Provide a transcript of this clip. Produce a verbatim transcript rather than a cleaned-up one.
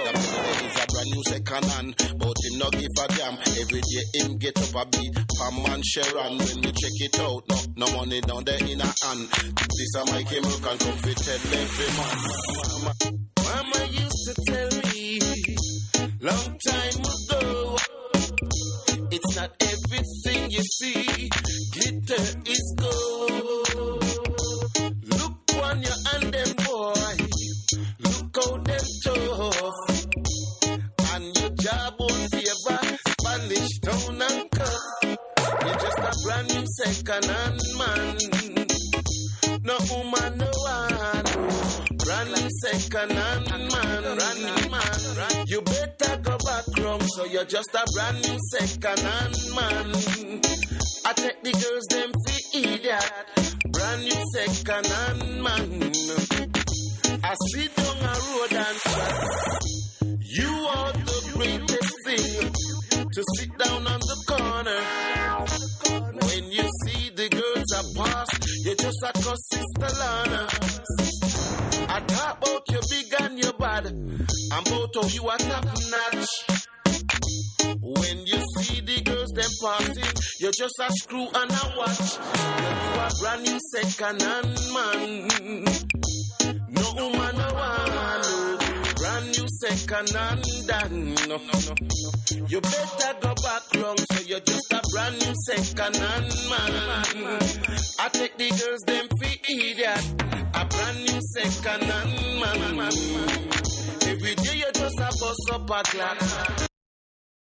The brother is a brand new second hand, but him no give a damn. Every day him get up a beat, Pam and Sharon. When we check it out, no, no money down there in a hand. This a Mikey Milk and come fit tell every man. Mama used to tell me, long time ago, it's not everything you see, glitter is gold. Look on your hand them boy, look how them tough, and your job won't favor Spanish town and cuff. You're just a brand new second hand man, no woman, no one. Brand new second hand man, brand new man. You better go back wrong, so you're just a brand new second hand man. I take the girls them for idiot. Brand new second hand man. I sit down a road and chat. You are the greatest thing to sit down on the corner. When you see the girls are past, you just a cause Sister Lana. I talk about your big and your bad, and about how you are top notch. When you see the girls them passing, you're just a screw and a watch. You are brand new second hand man. No woman no one, no. Brand new second hand dan. No, no, no, no. You better go back wrong, so you're just a brand new second hand man. I take the girls them for idiot. A brand new second hand man. Every day you just a bust up a clock.